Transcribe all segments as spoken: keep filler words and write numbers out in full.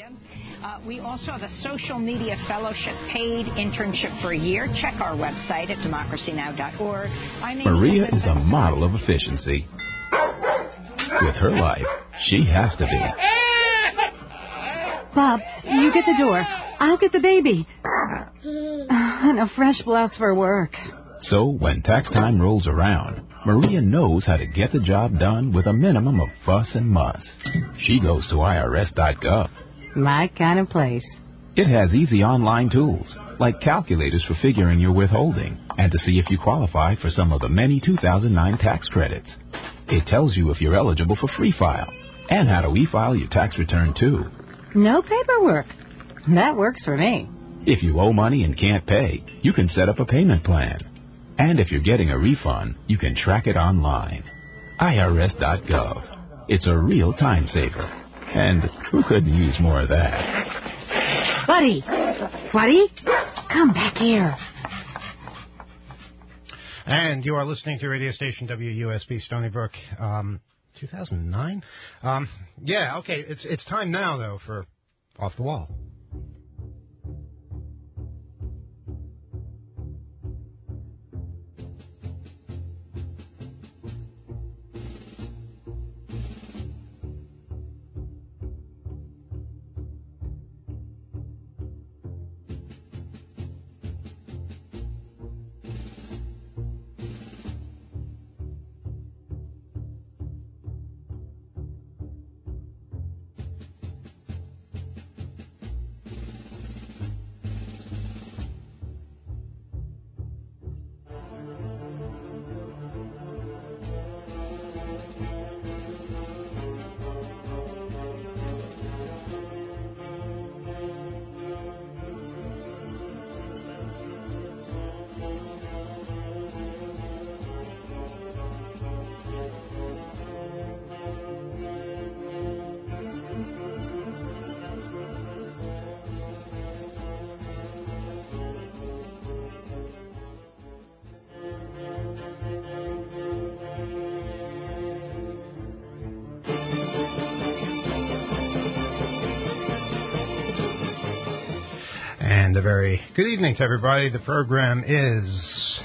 Uh, we also have a social media fellowship paid internship for a year. Check our website at democracy now dot org. Maria is a model of efficiency. With her life, she has to be. Bob, you get the door. I'll get the baby. Uh, and a fresh blouse for work. So when tax time rolls around, Maria knows how to get the job done with a minimum of fuss and muss. She goes to I R S dot gov. My kind of place. It has easy online tools, like calculators for figuring your withholding and to see if you qualify for some of the many two thousand nine tax credits. It tells you if you're eligible for Free File and how to e-file your tax return, too. No paperwork. That works for me. If you owe money and can't pay, you can set up a payment plan. And if you're getting a refund, you can track it online. I R S dot gov. It's a real time saver. And who couldn't use more of that? Buddy! Buddy? Come back here. And you are listening to radio station W U S B Stony Brook, um, two thousand nine? Um, yeah, okay, it's it's time now, though, for Off the Wall. And a very good evening to everybody. The program is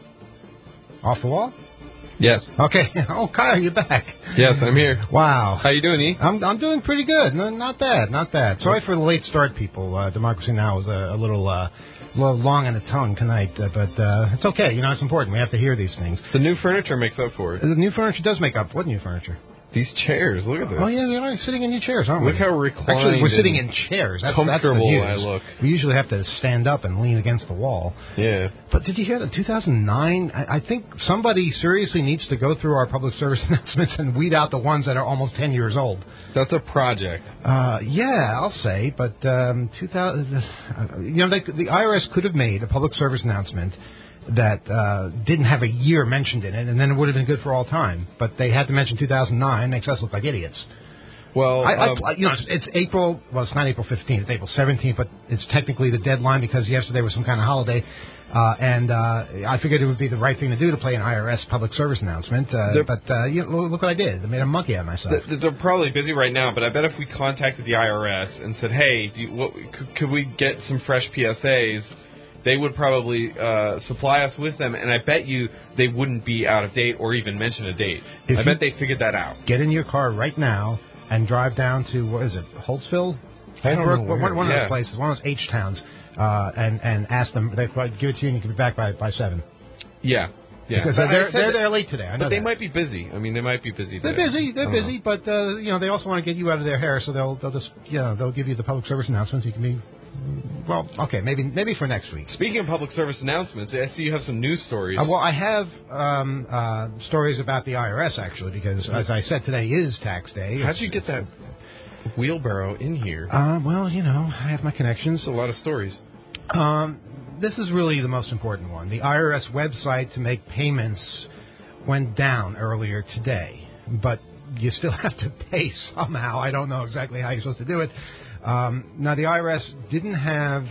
Off the Wall? Yes. Okay. Oh, Kyle, you're back. Yes, I'm here. Wow. How you doing, E? I'm I'm doing pretty good. No, not bad, not bad. Sorry for the late start, people. Uh, Democracy Now! was a, a little uh, a little long in the tongue tonight, uh, but uh, it's okay. You know, it's important. We have to hear these things. The new furniture makes up for it. The new furniture does make up. What new furniture? These chairs, look at this. Oh, yeah, we are sitting in new chairs, aren't we? Look how reclined. Actually, we're sitting in chairs. That's, comfortable that's the I look. We usually have to stand up and lean against the wall. Yeah. But did you hear that two thousand nine? I, I think somebody seriously needs to go through our public service announcements and weed out the ones that are almost ten years old. That's a project. Uh, yeah, I'll say. But um, two thousand, uh, you know, they, the I R S could have made a public service announcement that uh, didn't have a year mentioned in it, and then it would have been good for all time. But they had to mention two thousand nine, makes us look like idiots. Well, I, um, I, you know, it's, it's April, well, it's not April fifteenth, it's April seventeenth, but it's technically the deadline because yesterday was some kind of holiday. Uh, and uh, I figured it would be the right thing to do to play an I R S public service announcement. Uh, but uh, you know, look what I did. I made a monkey out of myself. They're probably busy right now, but I bet if we contacted the I R S and said, hey, do you, what, could, could we get some fresh P S As, they would probably uh, supply us with them, and I bet you they wouldn't be out of date or even mention a date. If I bet they figured that out. Get in your car right now and drive down to, what is it, Holtzville? I don't know One, where, one yeah. of those places, one of those H-towns, uh, and, and ask them, they'll give it to you and you can be back by, by seven. Yeah. Yeah. Because But they're, they're, they're, they're late today, I know But they that. might be busy. I mean, they might be busy today. They're busy, they're busy, know. but, uh, you know, they also want to get you out of their hair, so they'll, they'll just, you know, they'll give you the public service announcements. You can be... Well, okay, maybe maybe for next week. Speaking of public service announcements, I see you have some news stories. Uh, well, I have um, uh, stories about the I R S, actually, because, as I said, today is tax day. How'd you get that wheelbarrow in here? Uh, well, you know, I have my connections. That's a lot of stories. Um, this is really the most important one. The I R S website to make payments went down earlier today, but you still have to pay somehow. I don't know exactly how you're supposed to do it. Um, now, the I R S didn't have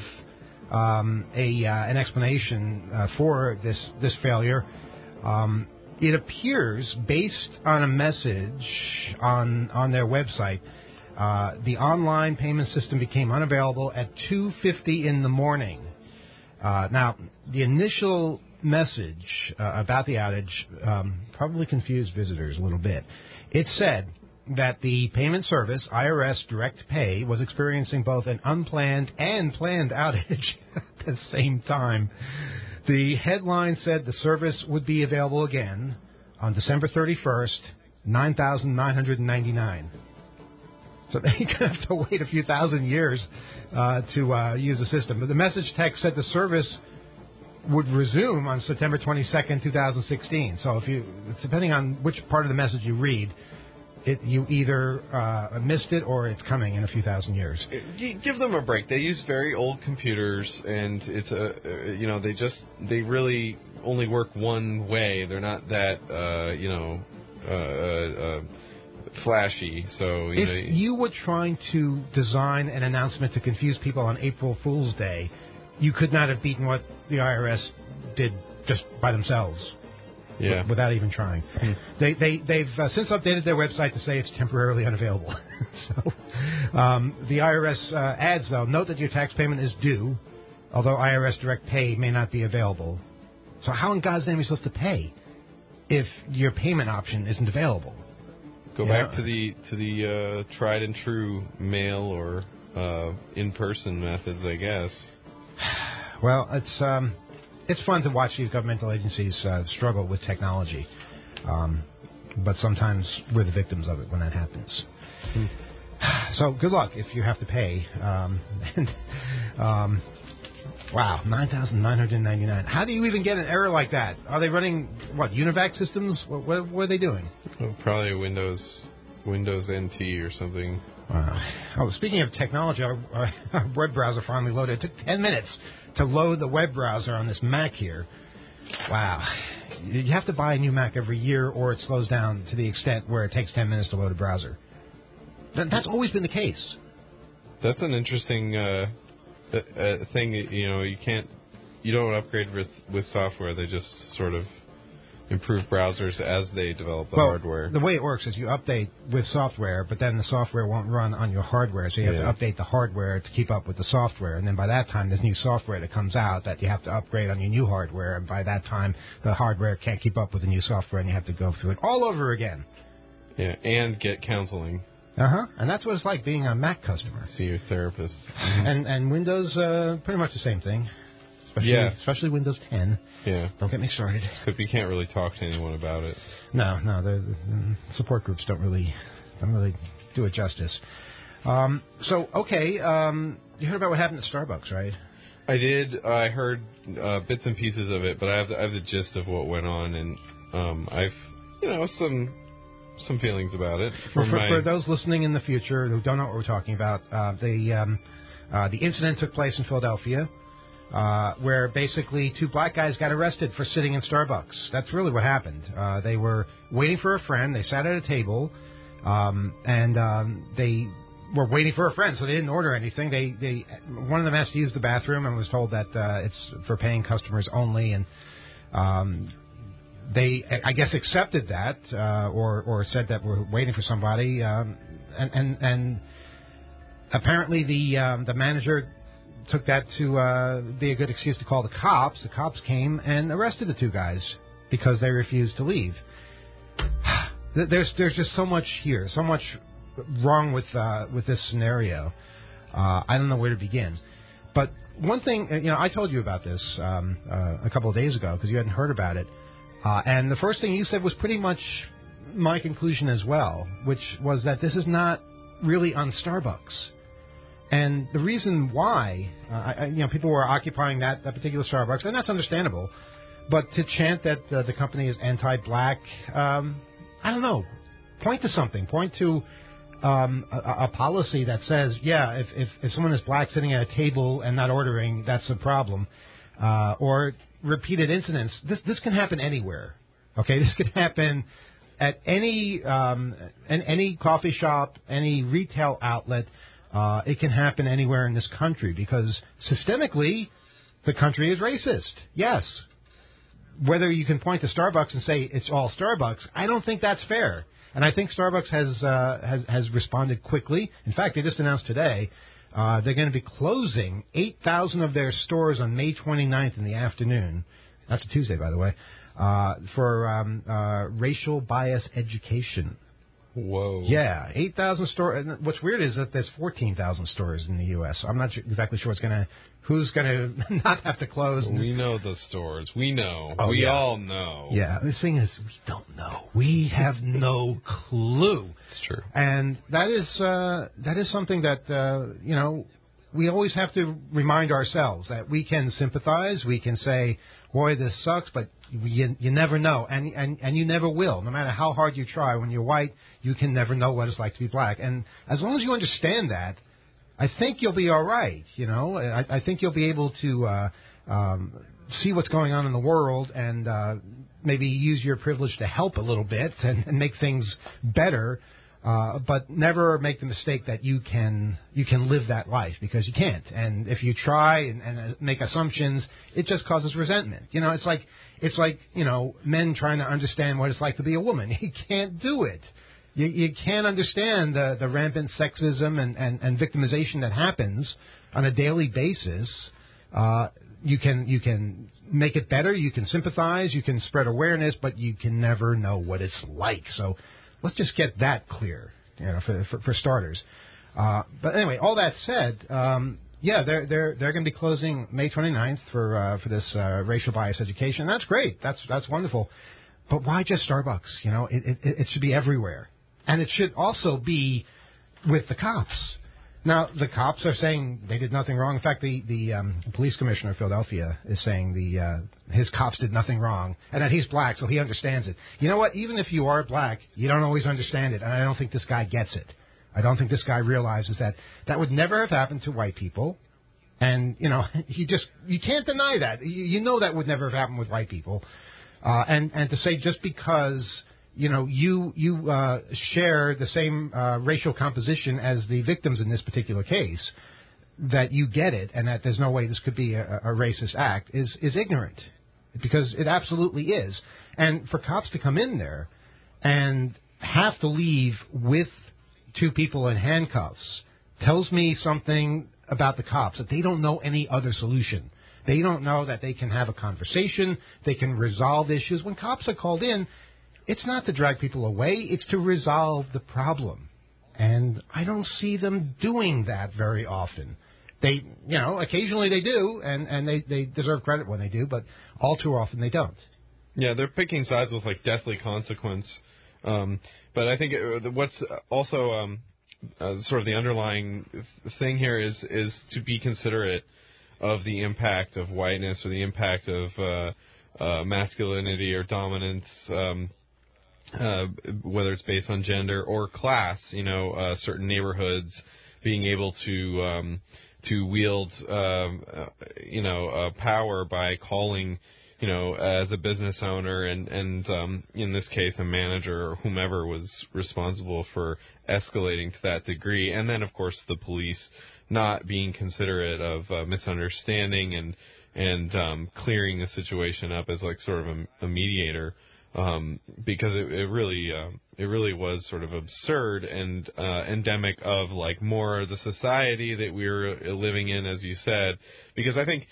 um, a uh, an explanation uh, for this this failure. Um, it appears, based on a message on on their website, Uh, the online payment system became unavailable at two fifty in the morning. Uh, now, the initial message uh, about the outage um, probably confused visitors a little bit. It said that the payment service, I R S Direct Pay, was experiencing both an unplanned and planned outage at the same time. The headline said the service would be available again on December thirty-first, nine thousand nine hundred ninety-nine. So they're going to have to wait a few thousand years uh, to uh, use the system. But the message text said the service would resume on September twenty-second, twenty sixteen. So if you, depending on which part of the message you read, it, you either uh, missed it or it's coming in a few thousand years. Give them a break. They use very old computers, and it's a, you know, they just they really only work one way. They're not that, uh, you know, uh, uh, flashy. So you if know, you were trying to design an announcement to confuse people on April Fool's Day, you could not have beaten what the I R S did just by themselves. Yeah. W- without even trying. Hmm. They, they, they've uh, since updated their website to say it's temporarily unavailable. so, um, the I R S uh, adds, though, note that your tax payment is due, although I R S Direct Pay may not be available. So how in God's name are you supposed to pay if your payment option isn't available? Go Yeah. back to the to the uh, tried and true mail or uh, in-person methods, I guess. Well, it's um, it's fun to watch these governmental agencies uh, struggle with technology, um, but sometimes we're the victims of it when that happens. Hmm. So good luck if you have to pay. Um, and, um, wow, nine thousand nine hundred ninety-nine. How do you even get an error like that? Are they running, what, UNIVAC systems? What, what, what are they doing? Well, probably Windows Windows N T or something. Wow. Oh, speaking of technology, our, our web browser finally loaded. It took ten minutes to load the web browser on this Mac here. Wow. You have to buy a new Mac every year or it slows down to the extent where it takes ten minutes to load a browser. That's always been the case. That's an interesting uh, uh, thing. You know, you can't, you don't upgrade with with software. They just sort of improve browsers as they develop the well, hardware. The way it works is you update with software, but then the software won't run on your hardware, so you have Yeah. to update the hardware to keep up with the software. And then by that time, there's new software that comes out that you have to upgrade on your new hardware, and by that time, the hardware can't keep up with the new software, and you have to go through it all over again. Yeah, and get counseling. Uh-huh. And that's what it's like being a Mac customer. See your therapist. And and Windows, uh, pretty much the same thing. Especially, Yeah. especially Windows ten. Yeah. Don't get me started. Except you can't really talk to anyone about it. No, no, the, the support groups don't really don't really do it justice. Um, so, okay, um, you heard about what happened at Starbucks, right? I did. I heard uh, bits and pieces of it, but I have, the, I have the gist of what went on, and um, I've, you know, some some feelings about it. For, From for, my, for those listening in the future who don't know what we're talking about, uh, the um, uh, the incident took place in Philadelphia, uh, where basically two black guys got arrested for sitting in Starbucks. That's really what happened. Uh, they were waiting for a friend. They sat at a table, um, and um, they were waiting for a friend, so they didn't order anything. They, they, one of them asked to use the bathroom and was told that uh, it's for paying customers only, and um, they, I guess, accepted that, uh, or or said that we're waiting for somebody, um, and, and and apparently the um, the manager took that to uh, be a good excuse to call the cops. The cops came and arrested the two guys because they refused to leave. There's there's just so much here, so much wrong with uh, with this scenario. Uh, I don't know where to begin. But one thing, you know, I told you about this um, uh, a couple of days ago because you hadn't heard about it. Uh, and the first thing you said was pretty much my conclusion as well, which was that this is not really on Starbucks. And the reason why, uh, I, you know, people were occupying that, that particular Starbucks, and that's understandable, but to chant that uh, the company is anti-black, um, I don't know, point to something. Point to um, a, a policy that says, yeah, if, if, if someone is black sitting at a table and not ordering, that's a problem. Uh, or repeated incidents. This this can happen anywhere. Okay, this can happen at any um, in any coffee shop, any retail outlet. Uh, it can happen anywhere in this country because systemically, the country is racist. Yes. Whether you can point to Starbucks and say it's all Starbucks, I don't think that's fair. And I think Starbucks has uh, has has responded quickly. In fact, they just announced today uh, they're going to be closing eight thousand of their stores on May twenty-ninth in the afternoon. That's a Tuesday, by the way, uh, for um, uh, racial bias education. Whoa. Yeah, eight thousand stores. What's weird is that there's fourteen thousand stores in the U S I'm not exactly sure what's going to, who's going to not have to close. We know the stores. We know. Oh, we yeah. all know. Yeah, the thing is, we don't know. We have no clue. It's true. And that is uh, that is something that, uh, you know, we always have to remind ourselves that we can sympathize. We can say, boy, this sucks, but you, you never know, and, and and you never will. No matter how hard you try, when you're white, you can never know what it's like to be black. And as long as you understand that, I think you'll be all right. You know, I, I think you'll be able to uh, um, see what's going on in the world and uh, maybe use your privilege to help a little bit and, and make things better. Uh, but never make the mistake that you can you can live that life, because you can't. And if you try and, and make assumptions, it just causes resentment. You know, it's like it's like you know men trying to understand what it's like to be a woman. You can't do it. You, you can't understand the, the rampant sexism and, and, and victimization that happens on a daily basis. Uh, you can you can make it better. You can sympathize. You can spread awareness, but you can never know what it's like. So. Let's just get that clear, you know, for for, for starters. Uh, but anyway, all that said, um, yeah, they're they're they're going to be closing May twenty-ninth for uh, for this uh, racial bias education. That's great. That's that's wonderful. But why just Starbucks? You know, it, it it should be everywhere, and it should also be with the cops. Now, the cops are saying they did nothing wrong. In fact, the the um, police commissioner of Philadelphia is saying the uh, his cops did nothing wrong, and that he's black, so he understands it. You know what? Even if you are black, you don't always understand it, and I don't think this guy gets it. I don't think this guy realizes that that would never have happened to white people, and you know, he just you can't deny that. You, you know that would never have happened with white people, uh, and and to say just because. You know, you you uh, share the same uh, racial composition as the victims in this particular case, that you get it, and that there's no way this could be a, a racist act is is ignorant, because it absolutely is. And for cops to come in there and have to leave with two people in handcuffs tells me something about the cops, that they don't know any other solution. They don't know that they can have a conversation, they can resolve issues. When cops are called in, it's not to drag people away, it's to resolve the problem. And I don't see them doing that very often. They, you know, occasionally they do, and, and they, they deserve credit when they do, but all too often they don't. Yeah, they're picking sides with, like, deathly consequence. Um, but I think it, what's also um, uh, sort of the underlying thing here is, is to be considerate of the impact of whiteness or the impact of uh, uh, masculinity or dominance, um Uh, whether it's based on gender or class, you know, uh, certain neighborhoods being able to um, to wield, um, uh, you know, uh, power by calling, you know, as a business owner and and um, in this case a manager or whomever was responsible for escalating to that degree, and then of course the police not being considerate of uh, misunderstanding and and um, clearing the situation up as like sort of a, a mediator. Um, because it, it really, uh, it really was sort of absurd and uh, endemic of like more the society that we were living in, as you said. Because I think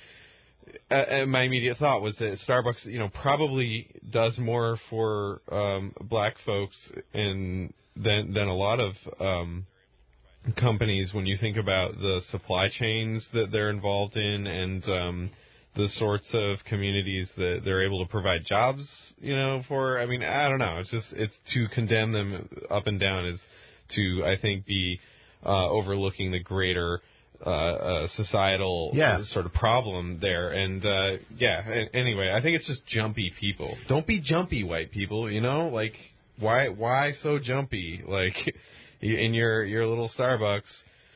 uh, my immediate thought was that Starbucks, you know, probably does more for um, black folks in than than a lot of um, companies when you think about the supply chains that they're involved in and um, the sorts of communities that they're able to provide jobs, you know, for. I mean, I don't know. It's just, it's to condemn them up and down is to, I think, be uh, overlooking the greater uh, uh, societal yeah. sort of problem there. And, uh, yeah, anyway, I think it's just jumpy people. Don't be jumpy, white people, you know? Like, why why so jumpy? Like, in your, your little Starbucks,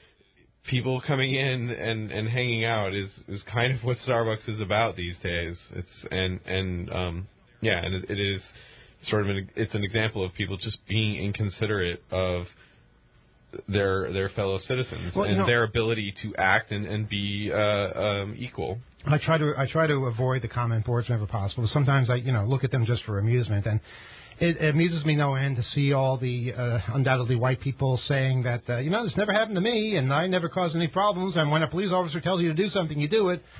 people coming in and, and hanging out is, is kind of what Starbucks is about these days. It's and and um yeah, and it, it is sort of an, it's an example of people just being inconsiderate of their their fellow citizens well, and you know, their ability to act and and be uh, um, equal. I try to I try to avoid the comment boards whenever possible. Sometimes I you know look at them just for amusement, and It amuses me no end to see all the uh, undoubtedly white people saying that, uh, you know, this never happened to me, and I never caused any problems, and when a police officer tells you to do something, you do it.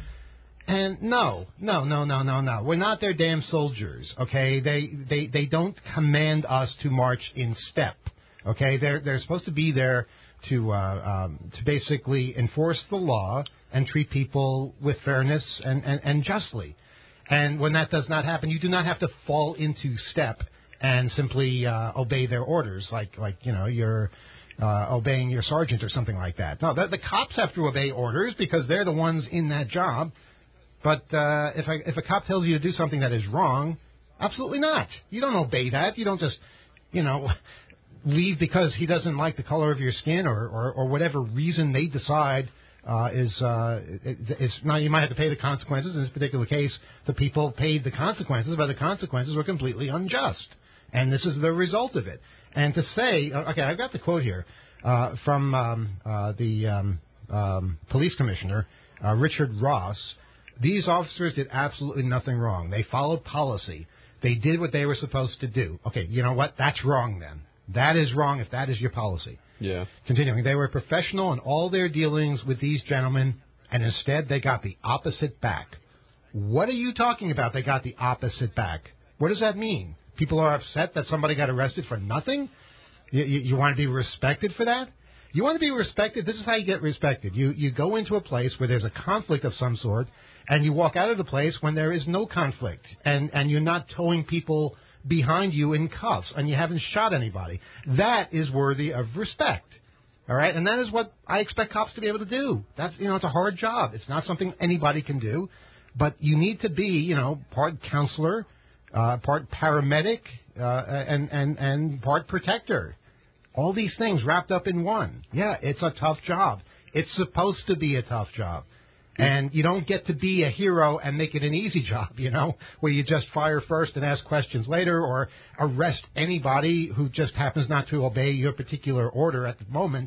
And no, no, no, no, no, no. We're not their damn soldiers, okay? They they, they don't command us to march in step, okay? They're, they're supposed to be there to uh, um, to basically enforce the law and treat people with fairness and, and, and justly. And when that does not happen, you do not have to fall into step and simply uh, obey their orders, like, like you know, you're uh, obeying your sergeant or something like that. No, the, the cops have to obey orders because they're the ones in that job. But uh, if, I, if a cop tells you to do something that is wrong, absolutely not. You don't obey that. You don't just, you know, leave because he doesn't like the color of your skin or, or, or whatever reason they decide uh, is, uh, is now you might have to pay the consequences. In this particular case, the people paid the consequences, but the consequences were completely unjust. And this is the result of it. And to say, okay, I've got the quote here uh, from um, uh, the um, um, police commissioner, uh, Richard Ross. These officers did absolutely nothing wrong. They followed policy. They did what they were supposed to do. Okay, you know what? That's wrong then. That is wrong if that is your policy. Yeah. Continuing, they were professional in all their dealings with these gentlemen, and instead they got the opposite back. What are you talking about, they got the opposite back? What does that mean? People are upset that somebody got arrested for nothing? You, you, you want to be respected for that? You want to be respected? This is how you get respected. You, you go into a place where there's a conflict of some sort, and you walk out of the place when there is no conflict, and, and you're not towing people behind you in cuffs, and you haven't shot anybody. That is worthy of respect. All right? And that is what I expect cops to be able to do. That's, you know, it's a hard job. It's not something anybody can do. But you need to be, you know, part counselor, uh, part paramedic, uh, and, and, and part protector. All these things wrapped up in one. Yeah, it's a tough job. It's supposed to be a tough job. And you don't get to be a hero and make it an easy job, you know, where you just fire first and ask questions later, or arrest anybody who just happens not to obey your particular order at the moment.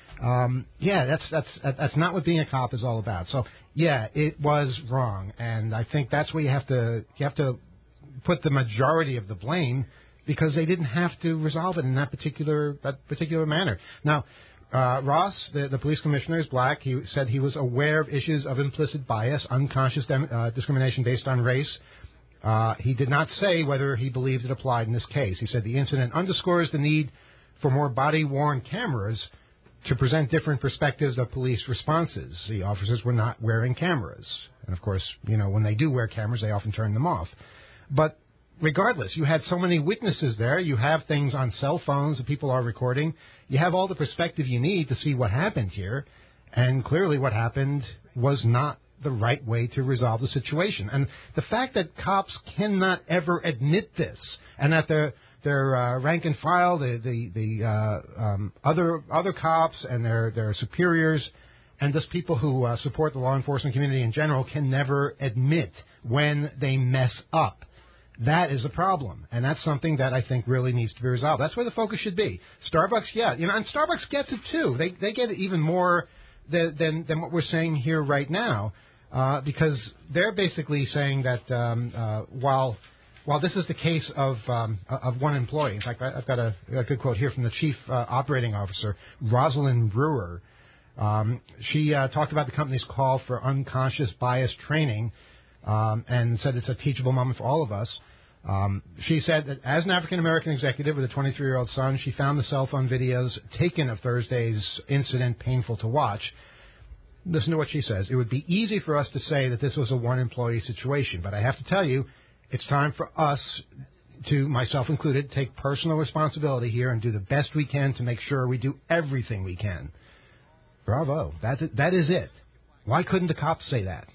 Um, yeah, that's that's that's not what being a cop is all about. So, yeah, it was wrong, and I think that's where you have to you have to put the majority of the blame, because they didn't have to resolve it in that particular that particular manner. Now, uh, Ross, the, the police commissioner, is black. He said he was aware of issues of implicit bias, unconscious dem- uh, discrimination based on race. Uh, he did not say whether he believed it applied in this case. He said the incident underscores the need for more body-worn cameras to present different perspectives of police responses. The officers were not wearing cameras. And, of course, you know, when they do wear cameras, they often turn them off. But regardless, you had so many witnesses there. You have things on cell phones that people are recording. You have all the perspective you need to see what happened here. And clearly what happened was not the right way to resolve the situation. And the fact that cops cannot ever admit this, and that their their uh, rank and file, the the, the uh, um, other other cops and their their superiors, and just people who uh, support the law enforcement community in general, can never admit when they mess up. That is a problem, and that's something that I think really needs to be resolved. That's where the focus should be. Starbucks, yeah, you know, and Starbucks gets it too. They they get it even more than than, than what we're saying here right now, uh, because they're basically saying that um, uh, while while this is the case of um, of one employee. In fact, I, I've got a, a good quote here from the chief uh, operating officer, Rosalind Brewer. Um, she uh, talked about the company's call for unconscious bias training. Um, and said it's a teachable moment for all of us. Um, she said that as an African-American executive with a twenty-three-year-old son, she found the cell phone videos taken of Thursday's incident painful to watch. Listen to what she says. It would be easy for us to say that this was a one-employee situation, but I have to tell you, it's time for us, to myself included, take personal responsibility here and do the best we can to make sure we do everything we can. Bravo. That, that is it. Why couldn't the cops say that?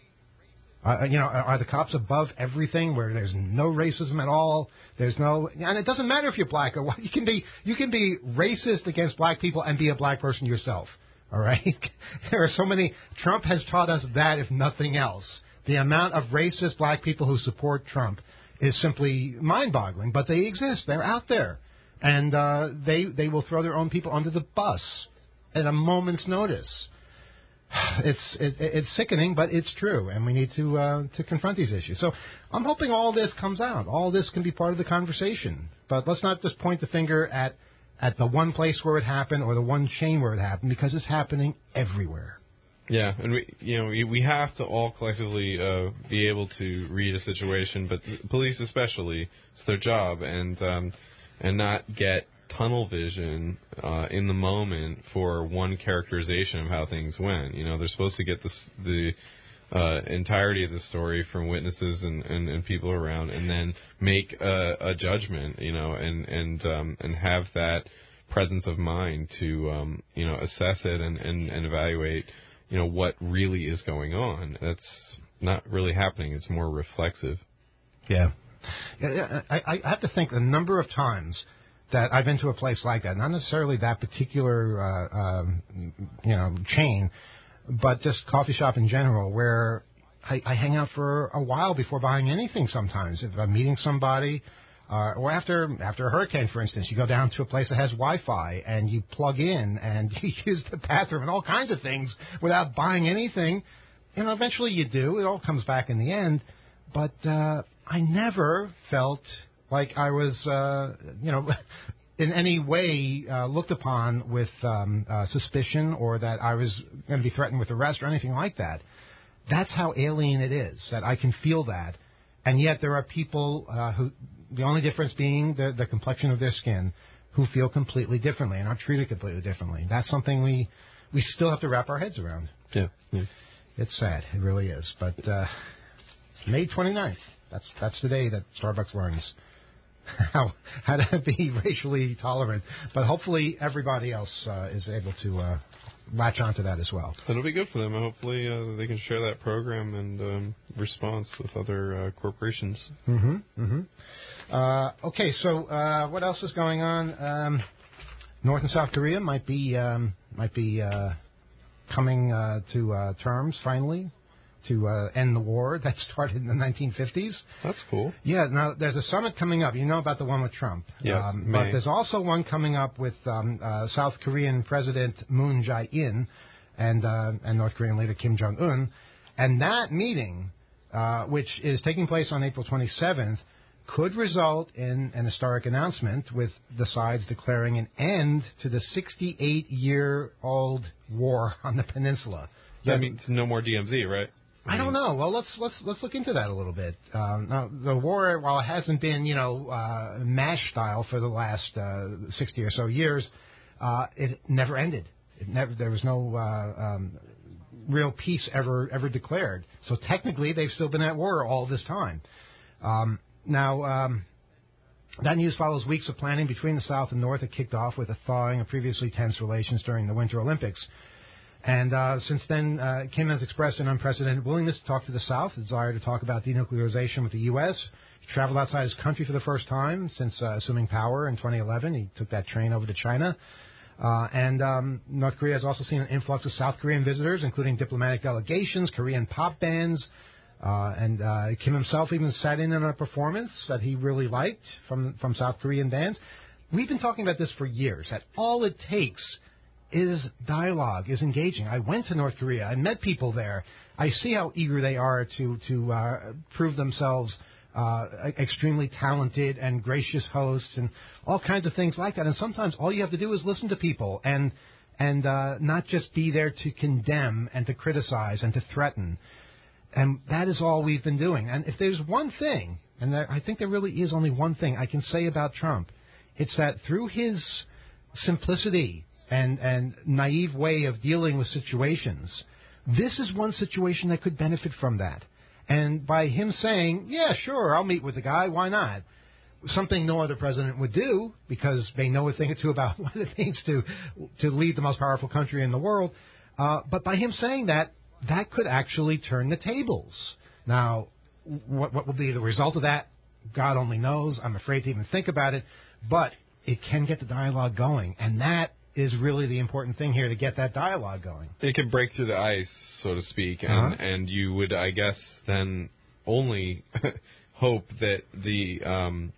Uh, you know, are the cops above everything, where there's no racism at all? There's no, and it doesn't matter if you're black or white. You can be, you can be racist against black people and be a black person yourself. All right. There are so many. Trump has taught us that, if nothing else. The amount of racist black people who support Trump is simply mind-boggling. But they exist. They're out there, and uh, they they will throw their own people under the bus at a moment's notice. it's it, it's sickening, but it's true, and we need to uh, to confront these issues. So I'm hoping all this comes out. All this can be part of the conversation. But let's not just point the finger at at the one place where it happened or the one chain where it happened, because it's happening everywhere. Yeah, and we you know we, we have to all collectively uh, be able to read a situation, but police especially, it's their job, and um, and not get tunnel vision uh, in the moment for one characterization of how things went. You know, they're supposed to get this, the uh, entirety of the story from witnesses and, and, and people around, and then make a, a judgment. You know, and and um, and have that presence of mind to um, you know assess it and, and, and evaluate. You know what really is going on. That's not really happening. It's more reflexive. Yeah, yeah. I, I have to think the number of times that I've been to a place like that, not necessarily that particular, uh, um, you know, chain, but just coffee shop in general, where I, I hang out for a while before buying anything sometimes. If I'm meeting somebody, uh, or after after a hurricane, for instance, you go down to a place that has Wi-Fi, and you plug in, and you use the bathroom and all kinds of things without buying anything. You know, eventually you do. It all comes back in the end. But uh, I never felt like I was, uh, you know, in any way uh, looked upon with um, uh, suspicion, or that I was going to be threatened with arrest or anything like that. That's how alien it is, that I can feel that. And yet there are people uh, who, the only difference being the, the complexion of their skin, who feel completely differently and are treated completely differently. That's something we, we still have to wrap our heads around. Yeah. yeah. It's sad. It really is. But uh, May twenty-ninth, that's, that's the day that Starbucks learns how how to be racially tolerant, but hopefully everybody else uh, is able to uh, latch onto that as well. That'll be good for them, and hopefully uh, they can share that program and um, response with other uh, corporations. Mm-hmm. Mm-hmm. Uh, okay, so uh, what else is going on? Um, North and South Korea might be um, might be uh, coming uh, to uh, terms finally to uh, end the war that started in the nineteen fifties. That's cool. Yeah, now there's a summit coming up. You know about the one with Trump. Yes, um, but there's also one coming up with um, uh, South Korean President Moon Jae-in and, uh, and North Korean leader Kim Jong-un. And that meeting, uh, which is taking place on April twenty-seventh, could result in an historic announcement, with the sides declaring an end to the sixty-eight-year-old war on the peninsula. That yeah, means no more D M Z, right? I don't know. Well, let's let's let's look into that a little bit. Um, now, the war, while it hasn't been, you know, uh, MASH style for the last uh, sixty or so years, uh, it never ended. It never. There was no uh, um, real peace ever ever declared. So technically, they've still been at war all this time. Um, now, um, that news follows weeks of planning between the South and North that kicked off with a thawing of previously tense relations during the Winter Olympics. And uh, since then, uh, Kim has expressed an unprecedented willingness to talk to the South, a desire to talk about denuclearization with the U S. He traveled outside his country for the first time since uh, assuming power in twenty eleven. He took that train over to China. Uh, and um, North Korea has also seen an influx of South Korean visitors, including diplomatic delegations, Korean pop bands. Uh, and uh, Kim himself even sat in on a performance that he really liked from, from South Korean bands. We've been talking about this for years, that all it takes is dialogue, is engaging. I went to North Korea. I met people there. I see how eager they are to to uh, prove themselves uh, extremely talented and gracious hosts and all kinds of things like that. And sometimes all you have to do is listen to people and and uh, not just be there to condemn and to criticize and to threaten. And that is all we've been doing. And if there's one thing, and there, I think there really is only one thing I can say about Trump, it's that through his simplicity and, and naive way of dealing with situations, this is one situation that could benefit from that. And by him saying, yeah, sure, I'll meet with the guy, why not? Something no other president would do, because they know a thing or two about what it means to to lead the most powerful country in the world. Uh, but by him saying that, that could actually turn the tables. Now, what, what will be the result of that, God only knows. I'm afraid to even think about it. But it can get the dialogue going, and that is really the important thing here, to get that dialogue going. It can break through the ice, so to speak, and, uh-huh. and you would, I guess, then only hope that the um,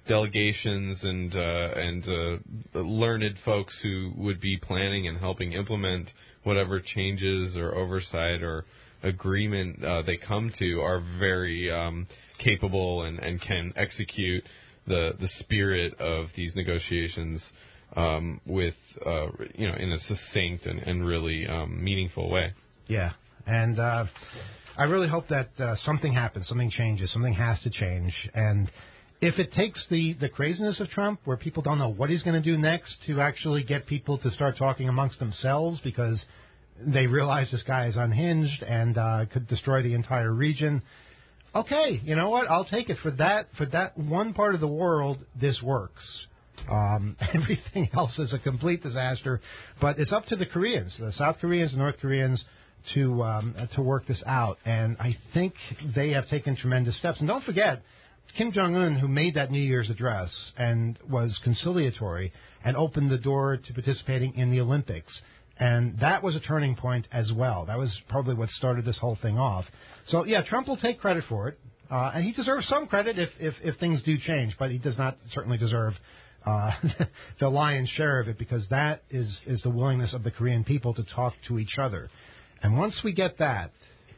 delegations and uh, and uh, learned folks who would be planning and helping implement whatever changes or oversight or agreement uh, they come to are very um, capable and, and can execute the the spirit of these negotiations um, with uh, you know in a succinct and, and really um, meaningful way. Yeah, and uh, I really hope that uh, something happens, something changes, something has to change, and if it takes the, the craziness of Trump, where people don't know what he's going to do next, to actually get people to start talking amongst themselves because they realize this guy is unhinged and uh, could destroy the entire region, okay, you know what? I'll take it. For that, for that one part of the world, this works. Um, everything else is a complete disaster. But it's up to the Koreans, the South Koreans and North Koreans, to um, to work this out. And I think they have taken tremendous steps. And don't forget, Kim Jong-un, who made that New Year's address and was conciliatory and opened the door to participating in the Olympics. And that was a turning point as well. That was probably what started this whole thing off. So, yeah, Trump will take credit for it. Uh, and he deserves some credit if, if, if things do change. But he does not certainly deserve uh, the lion's share of it, because that is, is the willingness of the Korean people to talk to each other. And once we get that,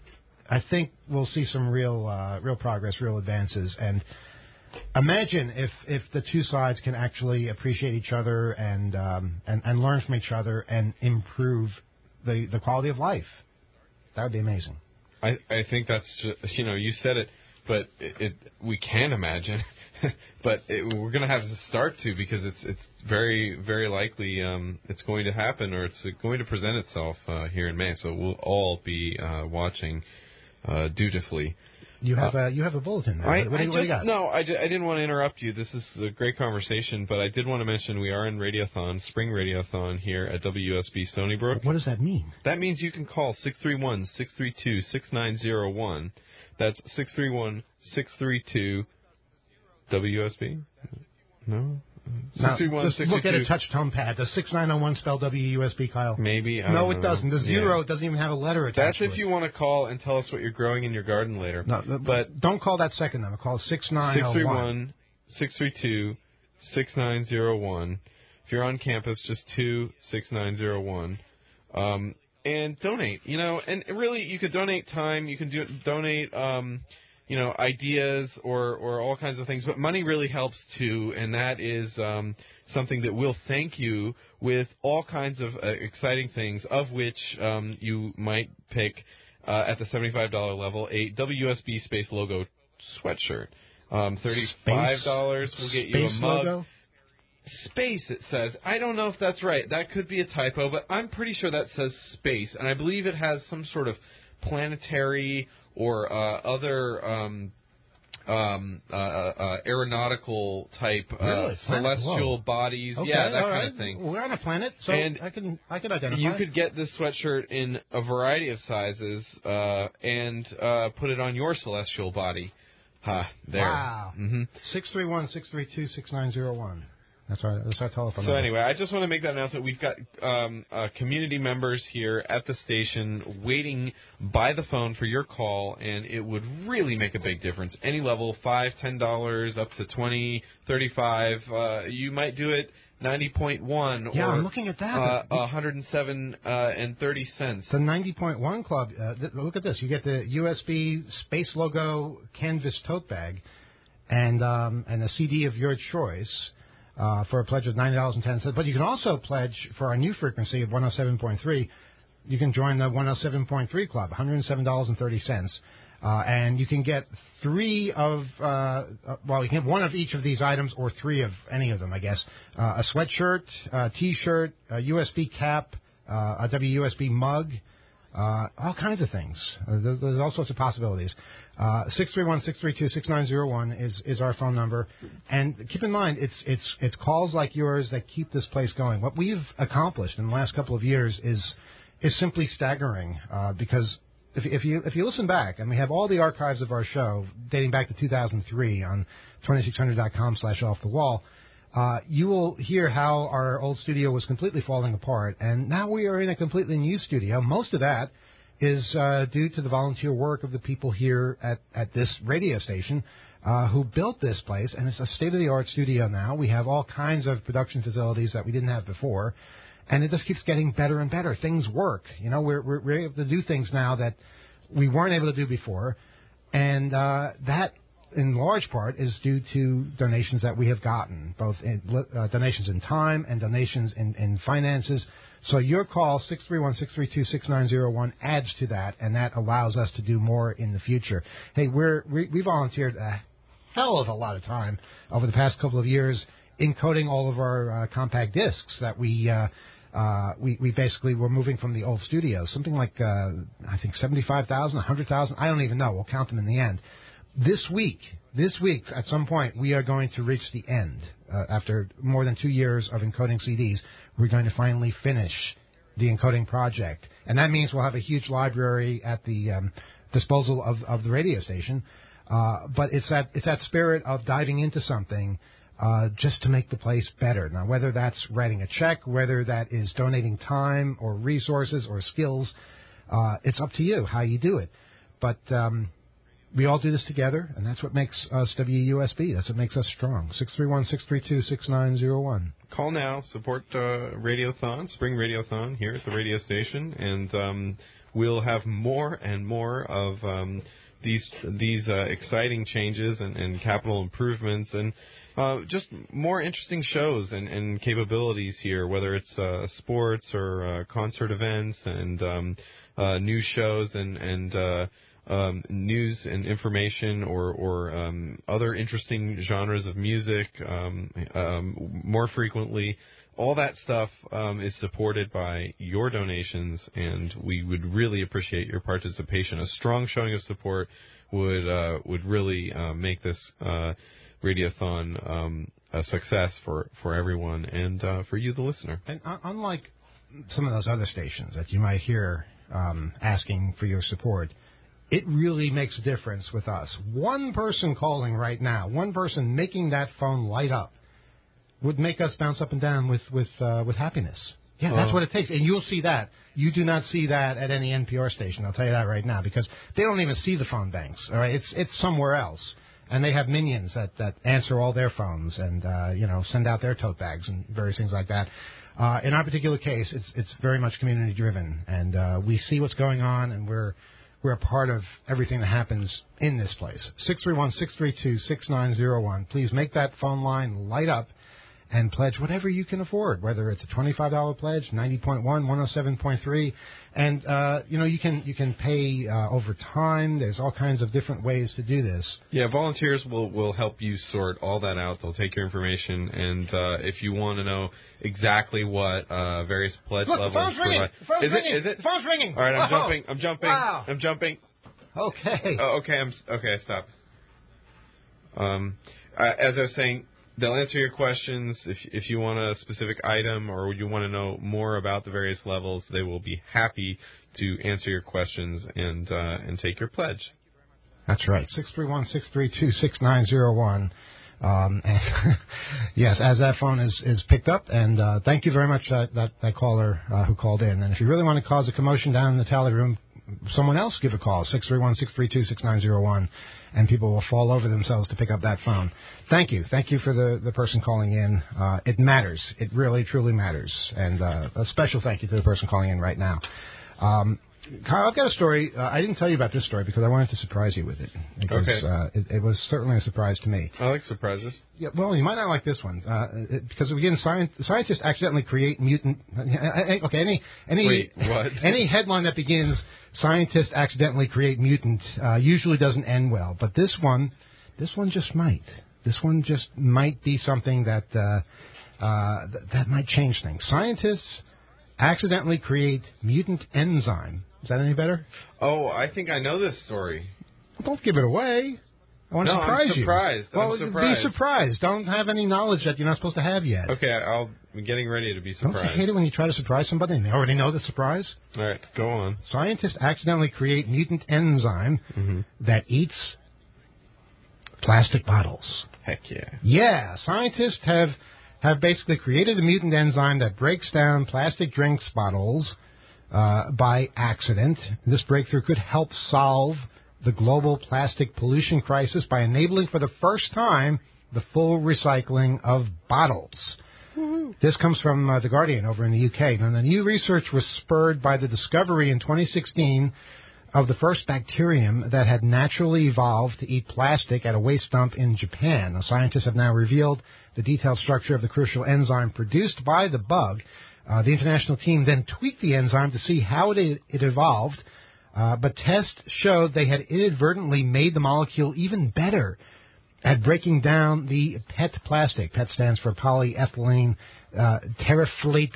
I think we'll see some real uh, real progress, real advances. And imagine if, if the two sides can actually appreciate each other and, um, and and learn from each other and improve the, the quality of life. That would be amazing. I, I think that's just, you know, you said it, but it, it we can imagine. But it, we're going to have to start to, because it's it's very, very likely um, it's going to happen, or it's going to present itself uh, here in May. So we'll all be uh, watching Uh, dutifully. You have uh, a you have a bulletin there. I, what, do, I what do you just, got? No, I, I didn't want to interrupt you. This is a great conversation, but I did want to mention we are in Radiothon, Spring Radiothon here at W S B Stony Brook. What does that mean? That means you can call six three one, six three two, six nine zero one. That's six three one, six three two W S B? No? Now, just look at a touch tone pad. Does six nine zero one spell W U S B, Kyle? Maybe. I no, don't it know. doesn't. The zero yeah. doesn't even have a letter attached. That's if to you it. want to call and tell us what you're growing in your garden later. No, but don't call that second number. Call six nine zero one. six three one, six three two, six nine zero one. If you're on campus, just two six nine zero one. Um, and donate. You know, and really, you could donate time. You can do donate. Um, you know, ideas or, or all kinds of things. But money really helps, too, and that is um, something that we'll thank you with all kinds of uh, exciting things, of which um, you might pick, uh, at the seventy-five dollars level, a W S B Space Logo sweatshirt. Um, thirty-five dollars will get you a mug. Logo? Space, it says. I don't know if that's right. That could be a typo, but I'm pretty sure that says space, and I believe it has some sort of planetary or uh, other um, um, uh, uh, aeronautical type uh, really? celestial bodies. Okay, yeah, that all right. kind of thing. We're on a planet, so and I can I can identify. You could get this sweatshirt in a variety of sizes uh, and uh, put it on your celestial body. Ha, there. Wow. Mm-hmm. six three one, six three two, six nine zero one. That's our, that's our telephone So number. anyway, I just want to make that announcement. We've got um, uh, community members here at the station waiting by the phone for your call, and it would really make a big difference. Any level, five dollars, ten dollars, up to twenty dollars, thirty-five dollars. Uh, you might do it ninety point one yeah, or I'm looking at that. Uh, one hundred seven dollars and thirty cents. The ninety point one Club, uh, th- look at this. You get the U S B Space Logo canvas tote bag and, um, and a C D of your choice. Uh, for a pledge of ninety dollars and ten cents. But you can also pledge for our new frequency of one oh seven point three. You can join the one oh seven point three Club, one hundred seven dollars and thirty cents. Uh, and you can get three of, uh, uh, well, you can get one of each of these items or three of any of them, I guess. Uh, a sweatshirt, a T-shirt, a U S B cap, uh, a W U S B mug, uh, all kinds of things. Uh, there's, there's all sorts of possibilities. Uh, six three one, six three two, six nine zero one is, is our phone number. And keep in mind, it's, it's, it's calls like yours that keep this place going. What we've accomplished in the last couple of years is, is simply staggering, uh, because if, if you, if you listen back, and we have all the archives of our show dating back to two thousand three on twenty-six hundred dot com slash off the wall, uh, you will hear how our old studio was completely falling apart. And now we are in a completely new studio. Most of that is uh, due to the volunteer work of the people here at, at this radio station uh, who built this place. And it's a state-of-the-art studio now. We have all kinds of production facilities that we didn't have before. And it just keeps getting better and better. Things work. You know, we're, we're, we're able to do things now that we weren't able to do before. And uh, that, in large part, is due to donations that we have gotten, both in, uh, donations in time and donations in, in finances. So your call, six three one, six three two, six nine zero one, adds to that, and that allows us to do more in the future. Hey, we're, we, we volunteered a hell of a lot of time over the past couple of years encoding all of our uh, compact discs that we... Uh, Uh, we, we basically were moving from the old studio, something like, uh, I think seventy-five thousand, one hundred thousand. I don't even know. We'll count them in the end. This week, this week, at some point, we are going to reach the end. Uh, after more than two years of encoding C Ds, we're going to finally finish the encoding project. And that means we'll have a huge library at the um, disposal of, of the radio station. Uh, but it's that, it's that spirit of diving into something Uh, just to make the place better. Now, whether that's writing a check, whether that is donating time or resources or skills, uh, it's up to you how you do it. But um, we all do this together, and that's what makes us W U S B. That's what makes us strong. six three one, six three two, six nine zero one. Call now. Support uh, Radiothon, Spring Radiothon here at the radio station, and um, we'll have more and more of um, these these uh, exciting changes and, and capital improvements and Uh, just more interesting shows and, and capabilities here, whether it's uh, sports or uh, concert events and um, uh, news shows and, and uh, um, news and information or, or um, other interesting genres of music um, um, more frequently. All that stuff um, is supported by your donations, and we would really appreciate your participation. A strong showing of support would uh, would really uh, make this uh, Radiothon um, a success for, for everyone and uh, for you, the listener. And uh, unlike some of those other stations that you might hear um, asking for your support, it really makes a difference with us. One person calling right now, one person making that phone light up, would make us bounce up and down with with uh, with happiness. Yeah, that's uh, what it takes, and you'll see that. You do not see that at any N P R station. I'll tell you that right now, because they don't even see the phone banks. All right, it's it's somewhere else. And they have minions that, that answer all their phones and, uh, you know, send out their tote bags and various things like that. Uh, in our particular case, it's it's very much community-driven, and uh, we see what's going on, and we're we're a part of everything that happens in this place. six three one, six three two, six nine zero one. Please make that phone line light up and pledge whatever you can afford, whether it's a twenty-five dollars pledge, ninety point one, one oh seven point three. And, uh, you know, you can you can pay uh, over time. There's all kinds of different ways to do this. Yeah, volunteers will, will help you sort all that out. They'll take your information. And uh, if you want to know exactly what uh, various pledge Look, levels... the phone's ringing. The phone's is ringing. It, is it? The phone's ringing. All right, I'm Whoa. jumping. I'm jumping. Wow. I'm jumping. Okay. Oh, okay, I'm okay, stop. Um, uh, as I was saying... They'll answer your questions. If if you want a specific item or you want to know more about the various levels, they will be happy to answer your questions and uh, and take your pledge. That's right. six three one, six three two, six nine zero one. Um, and yes, as that phone is, is picked up, and uh, thank you very much, that, that, that caller uh, who called in. And if you really want to cause a commotion down in the tally room, someone else give a call, six three one, six three two, six nine zero one, and people will fall over themselves to pick up that phone. Thank you. Thank you for the, the person calling in. Uh, it matters. It really, truly matters. And uh, a special thank you to the person calling in right now. Um, Kyle, I've got a story. Uh, I didn't tell you about this story because I wanted to surprise you with it. Because, okay. Uh, it, it was certainly a surprise to me. I like surprises. Yeah, well, you might not like this one uh, it, because again, science, scientists accidentally create mutant. Okay, any any Wait, what? any headline that begins "scientists accidentally create mutant" uh, usually doesn't end well. But this one, this one just might. This one just might be something that uh, uh, th- that might change things. Scientists accidentally create mutant enzyme. Is that any better? Oh, I think I know this story. Well, don't give it away. I want no, to surprise I'm surprised. you. Well, I'm surprised. Be surprised. Don't have any knowledge that you're not supposed to have yet. Okay, I'll be getting ready to be surprised. Don't you hate it when you try to surprise somebody and they already know the surprise? All right, go on. Scientists accidentally create mutant enzyme mm-hmm. that eats plastic bottles. Heck yeah. Yeah, scientists have have basically created a mutant enzyme that breaks down plastic drinks bottles uh, by accident. This breakthrough could help solve the global plastic pollution crisis by enabling for the first time the full recycling of bottles. Mm-hmm. This comes from uh, The Guardian over in the U K. And the new research was spurred by the discovery in twenty sixteen of the first bacterium that had naturally evolved to eat plastic at a waste dump in Japan. The scientists have now revealed the detailed structure of the crucial enzyme produced by the bug. Uh, the international team then tweaked the enzyme to see how it, it evolved, uh, but tests showed they had inadvertently made the molecule even better at breaking down the P E T plastic. P E T stands for polyethylene uh, terephthalate.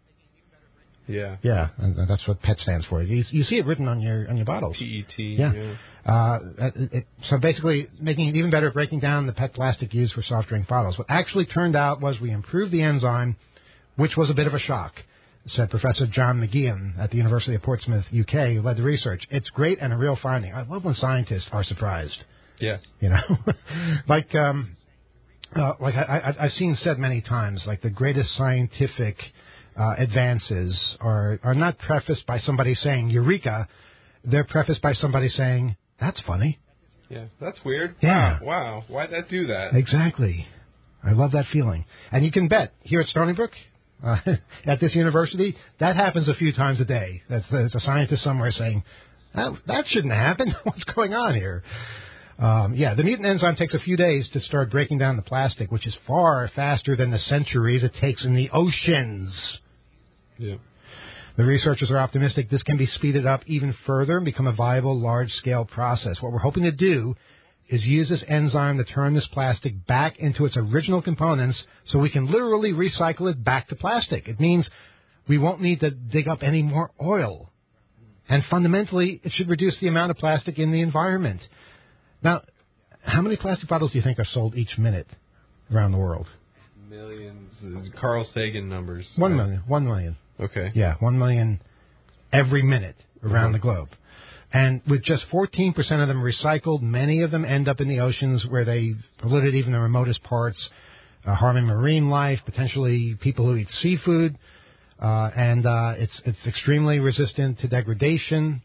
Yeah. Yeah, and that's what P E T stands for. You, you see it written on your on your bottles. P E T. Yeah. yeah. Uh, it, it, so basically, making it even better at breaking down the P E T plastic used for soft drink bottles. What actually turned out was we improved the enzyme, which was a bit of a shock, said Professor John McGeehan at the University of Portsmouth, U K, who led the research. It's great and a real finding. I love when scientists are surprised. Yeah. You know, like um, uh, like I, I, I've seen said many times, like the greatest scientific uh, advances are are not prefaced by somebody saying "Eureka," they're prefaced by somebody saying "That's funny." Yeah, that's weird. Yeah. Wow. Wow. Why'd that do that? Exactly. I love that feeling. And you can bet here at Stony Brook, uh, at this university, that happens a few times a day. That's, there's a scientist somewhere saying, that, that shouldn't happen. What's going on here? Um, yeah, the mutant enzyme takes a few days to start breaking down the plastic, which is far faster than the centuries it takes in the oceans. Yeah. The researchers are optimistic this can be speeded up even further and become a viable large-scale process. What we're hoping to do is use this enzyme to turn this plastic back into its original components so we can literally recycle it back to plastic. It means we won't need to dig up any more oil. And fundamentally, it should reduce the amount of plastic in the environment. Now, how many plastic bottles do you think are sold each minute around the world? Millions. Carl Sagan numbers. One million. One million. Okay. Yeah, one million every minute around Mm-hmm. the globe. And with just fourteen percent of them recycled, many of them end up in the oceans where they polluted even the remotest parts, uh, harming marine life, potentially people who eat seafood. Uh, and uh, it's it's extremely resistant to degradation.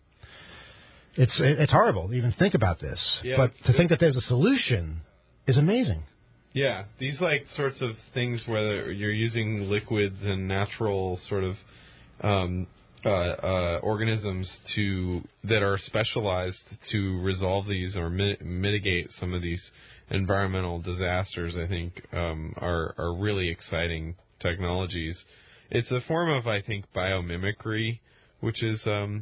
It's it's horrible to even think about this. Yeah, but to think that there's a solution is amazing. Yeah, these like sorts of things where you're using liquids and natural sort of um, uh, uh, organisms to that are specialized to resolve these or mi- mitigate some of these environmental disasters, I think, um, are are really exciting technologies. It's a form of, I think, biomimicry, which is um,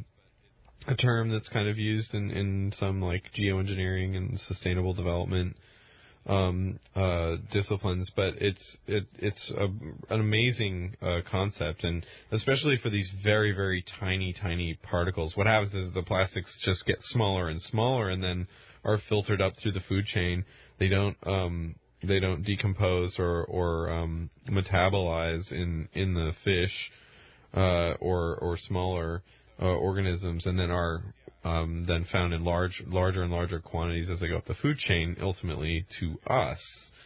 a term that's kind of used in, in some like geoengineering and sustainable development um, uh, disciplines. But it's it, it's a, an amazing uh, concept, and especially for these very, very tiny, tiny particles. What happens is the plastics just get smaller and smaller, and then are filtered up through the food chain. They don't um, they don't decompose or or um, metabolize in in the fish uh, or or smaller uh, organisms, and then are um, then found in large larger and larger quantities as they go up the food chain, ultimately to us.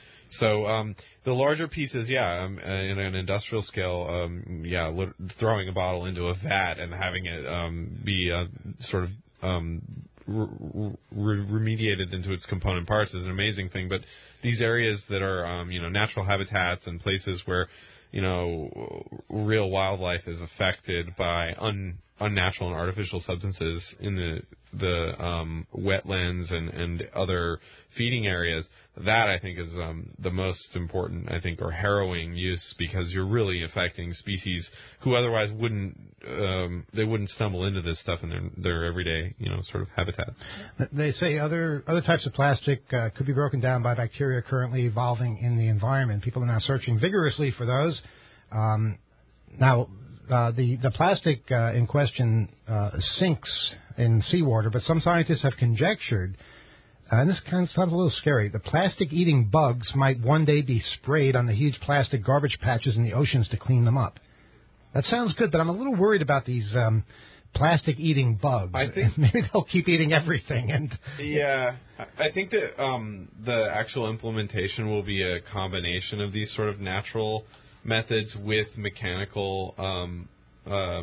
So um, the larger pieces, yeah, um, in an industrial scale, um, yeah, li- throwing a bottle into a vat and having it um, be uh, sort of um, re- re- remediated into its component parts is an amazing thing. But these areas that are, um, you know, natural habitats and places where, you know, real wildlife is affected by un, unnatural and artificial substances in the the um, wetlands and, and other feeding areas, that I think is um, the most important, I think, or harrowing use, because you're really affecting species who otherwise wouldn't um, they wouldn't stumble into this stuff in their their everyday, you know, sort of habitats. They say other other types of plastic uh, could be broken down by bacteria currently evolving in the environment. People are now searching vigorously for those. Um, now, uh, the the plastic uh, in question uh, sinks in seawater, but some scientists have conjectured. Uh, and this kind of sounds a little scary. The plastic-eating bugs might one day be sprayed on the huge plastic garbage patches in the oceans to clean them up. That sounds good, but I'm a little worried about these um, plastic-eating bugs. I think maybe they'll keep eating everything. And yeah, I think that um, the actual implementation will be a combination of these sort of natural methods with mechanical um, um,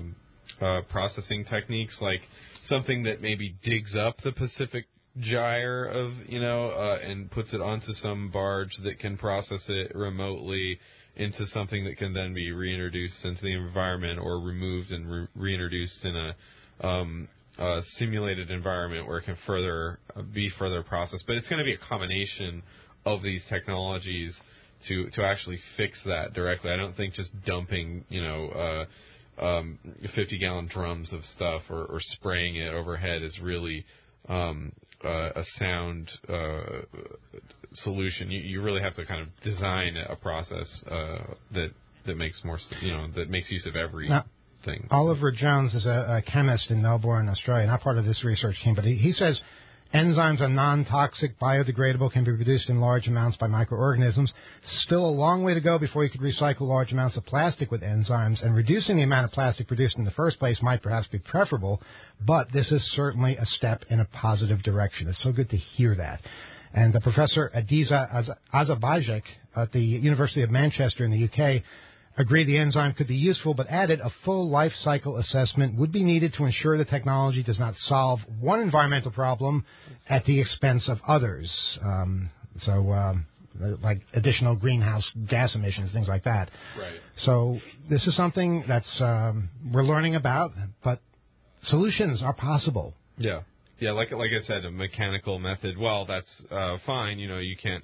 uh, processing techniques, like something that maybe digs up the Pacific gyre of, you know, uh, and puts it onto some barge that can process it remotely into something that can then be reintroduced into the environment or removed and re- reintroduced in a um, uh, simulated environment where it can further uh, be further processed. But it's going to be a combination of these technologies to to actually fix that directly. I don't think just dumping, you know, uh, um, fifty-gallon drums of stuff or, or spraying it overhead is really um, uh, a sound uh, solution. You, you really have to kind of design a process uh, that that makes more, you know, that makes use of every. Now, thing. Oliver Jones is a, a chemist in Melbourne, Australia. Not part of this research team, but he, he says enzymes are non-toxic, biodegradable, can be produced in large amounts by microorganisms. Still a long way to go before you could recycle large amounts of plastic with enzymes, and reducing the amount of plastic produced in the first place might perhaps be preferable, but this is certainly a step in a positive direction. It's so good to hear that. And uh, Professor Adiza Az- Azabajek at the University of Manchester in the U K agreed the enzyme could be useful, but added a full life cycle assessment would be needed to ensure the technology does not solve one environmental problem at the expense of others. Um, so, um, like additional greenhouse gas emissions, things like that. Right. So this is something that's um, we're learning about, but solutions are possible. Yeah. Yeah, like like I said, a mechanical method, well, that's uh, fine. You know, you can't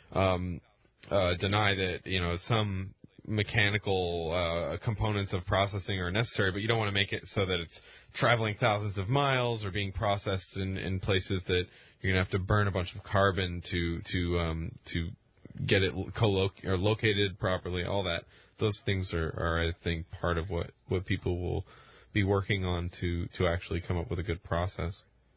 um, uh, deny that, you know, some mechanical uh, components of processing are necessary, but you don't want to make it so that it's traveling thousands of miles or being processed in, in places that you're going to have to burn a bunch of carbon to to um, to get it colloc- or located properly. All that, those things are, are, I think, part of what, what people will be working on to, to actually come up with a good process.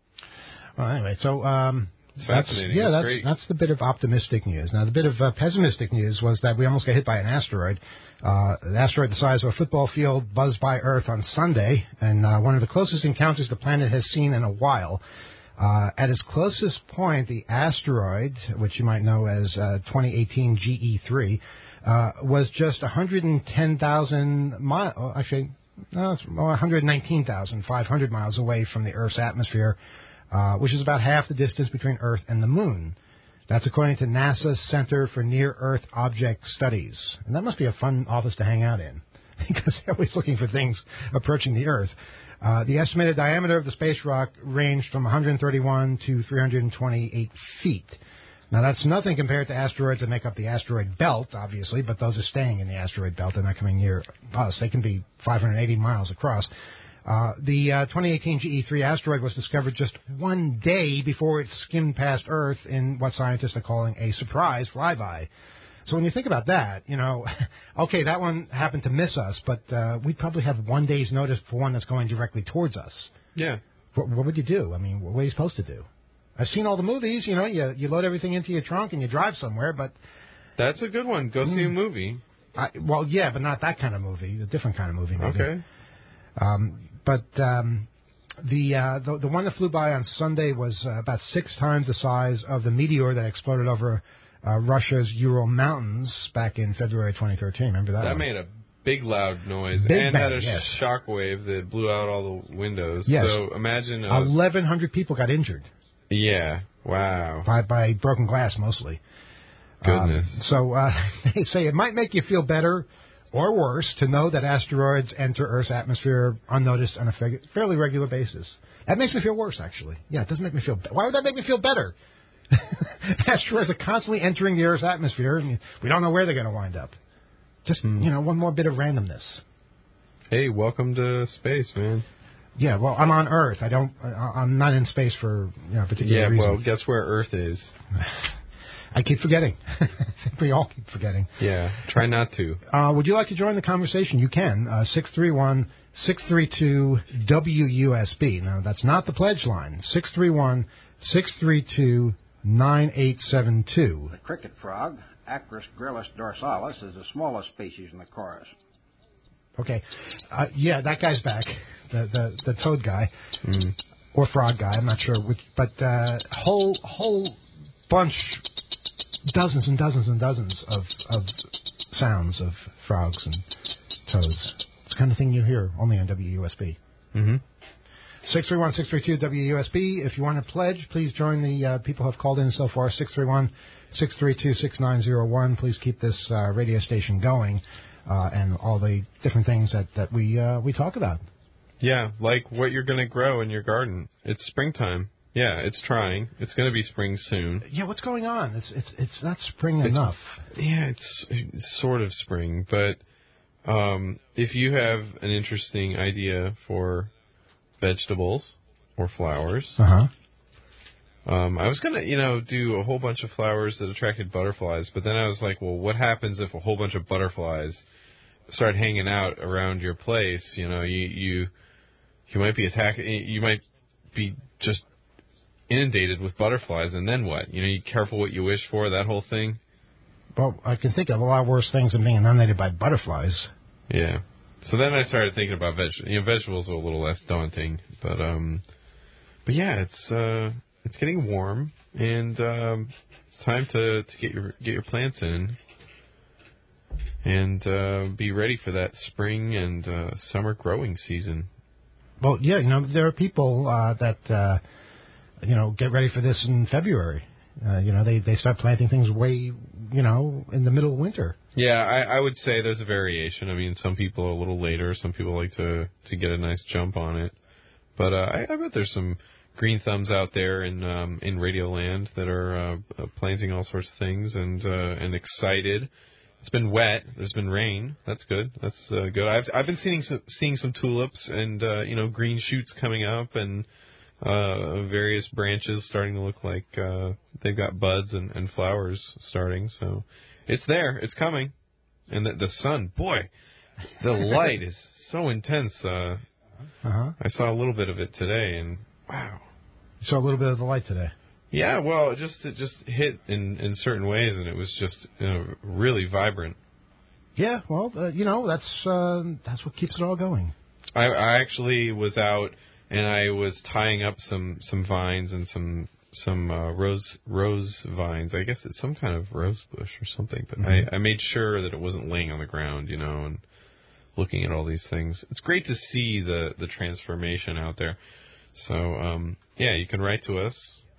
Well, anyway, so um, it's that's fascinating. yeah, it's that's great. that's the bit of optimistic news. Now, the bit of uh, pessimistic news was that we almost got hit by an asteroid. Uh, an asteroid the size of a football field buzzed by Earth on Sunday, and uh, one of the closest encounters the planet has seen in a while. Uh, at its closest point, the asteroid, which you might know as uh, twenty eighteen G E three, uh, was just one hundred ten thousand miles. Oh, actually, no, it's one hundred nineteen thousand five hundred miles away from the Earth's atmosphere, uh, which is about half the distance between Earth and the Moon. That's according to NASA's Center for Near-Earth Object Studies. And that must be a fun office to hang out in, because they're always looking for things approaching the Earth. Uh, the estimated diameter of the space rock ranged from one hundred thirty-one to three hundred twenty-eight feet. Now, that's nothing compared to asteroids that make up the asteroid belt, obviously, but those are staying in the asteroid belt. They're not coming near us. They can be five hundred eighty miles across. Uh, the uh, twenty eighteen G E three asteroid was discovered just one day before it skimmed past Earth in what scientists are calling a surprise flyby. So when you think about that, you know, okay, that one happened to miss us, but uh, we'd probably have one day's notice for one that's going directly towards us. Yeah. What, what would you do? I mean, what are you supposed to do? I've seen all the movies, you know, you, you load everything into your trunk and you drive somewhere, but... That's a good one. Go mm, see a movie. I, well, yeah, but not that kind of movie. A different kind of movie, maybe. Okay. Um, but um, the, uh, the the one that flew by on Sunday was uh, about six times the size of the meteor that exploded over uh, Russia's Ural Mountains back in February twenty thirteen. Remember that? That one? made a big loud noise big and bang, had a yes. shock wave that blew out all the windows. Yes. So imagine uh, eleven hundred people got injured. Yeah. Wow. By by broken glass mostly. Goodness. Um, so uh, they say it might make you feel better or worse to know that asteroids enter Earth's atmosphere unnoticed on a fairly regular basis. That makes me feel worse, actually. Yeah, it doesn't make me feel better. Why would that make me feel better? Asteroids are constantly entering the Earth's atmosphere, and we don't know where they're going to wind up. Just, hmm. you know, one more bit of randomness. Hey, welcome to space, man. Yeah, well, I'm on Earth. I don't, I'm not in space for, you know, a particular yeah, reason. Yeah, well, guess where Earth is? I keep forgetting. I think we all keep forgetting. Yeah, try not to. Uh, would you like to join the conversation? You can. Uh, six three one, six three two, W U S B. Now, that's not the pledge line. six three one, six three two, nine eight seven two. The cricket frog, Acris gryllus dorsalis, is the smallest species in the chorus. Okay. Uh, yeah, that guy's back. The the, the toad guy. Mm. Or frog guy. I'm not sure which. But uh, whole whole bunch... Dozens and dozens and dozens of, of sounds of frogs and toads. It's the kind of thing you hear only on W U S B. Mm-hmm. six three one, six three two, W U S B. If you want to pledge, please join the uh, people who have called in so far, six three one, six three two, six nine zero one. Please keep this uh, radio station going uh, and all the different things that, that we uh, we talk about. Yeah, like what you're going to grow in your garden. It's springtime. Yeah, it's trying. It's going to be spring soon. Yeah, what's going on? It's it's it's not spring It's- enough. Yeah, it's, it's sort of spring, but um, if you have an interesting idea for vegetables or flowers, Uh-huh. um, I was going to, you know, do a whole bunch of flowers that attracted butterflies, but then I was like, well, what happens if a whole bunch of butterflies start hanging out around your place? You know, you you, you might be attacking, you might be just inundated with butterflies, and then what? You know, you careful what you wish for, that whole thing. Well, I can think of a lot worse things than being inundated by butterflies. Yeah. So then I started thinking about veg. You know, vegetables are a little less daunting, but um, but yeah, it's uh, it's getting warm, and um, it's time to, to get your get your plants in, and uh, be ready for that spring and uh, summer growing season. Well, yeah, you know, there are people uh, that, uh, you know, get ready for this in February. Uh, you know, they, they start planting things way, you know, in the middle of winter. Yeah, I, I would say there's a variation. I mean, some people are a little later. Some people like to, to get a nice jump on it. But uh, I, I bet there's some green thumbs out there in um, in Radioland that are uh, planting all sorts of things and uh, and excited. It's been wet. There's been rain. That's good. That's uh, good. I've I've been seeing some, seeing some tulips and uh, you know green shoots coming up and uh, various branches starting to look like uh, they've got buds and, and flowers starting. So it's there. It's coming. And the, the sun, boy, the light is so intense. Uh, Uh-huh. I saw a little bit of it today, and wow. You saw a little bit of the light today. Yeah, well, it just it just hit in, in certain ways, and it was just you know, really vibrant. Yeah, well, uh, you know, that's uh, that's what keeps it all going. I, I actually was out, and I was tying up some, some vines and some some uh, rose rose vines. I guess it's some kind of rose bush or something. But Mm-hmm. I, I made sure that it wasn't laying on the ground, you know, and looking at all these things. It's great to see the, the transformation out there. So, um, yeah, you can write to us,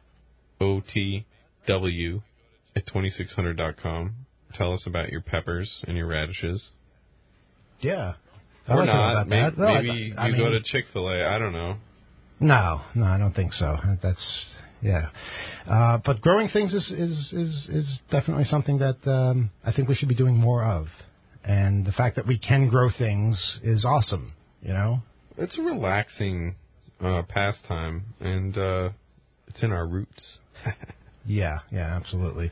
O T W at twenty-six hundred dot com. Tell us about your peppers and your radishes. Yeah. I Or like to know not. about Maybe, that. No, I- maybe I you mean- go to Chick-fil-A. I don't know. No, no, I don't think so. That's, yeah. Uh, but growing things is, is, is, is definitely something that um, I think we should be doing more of. And the fact that we can grow things is awesome, you know? It's a relaxing uh, pastime, and uh, it's in our roots. Yeah, yeah, absolutely.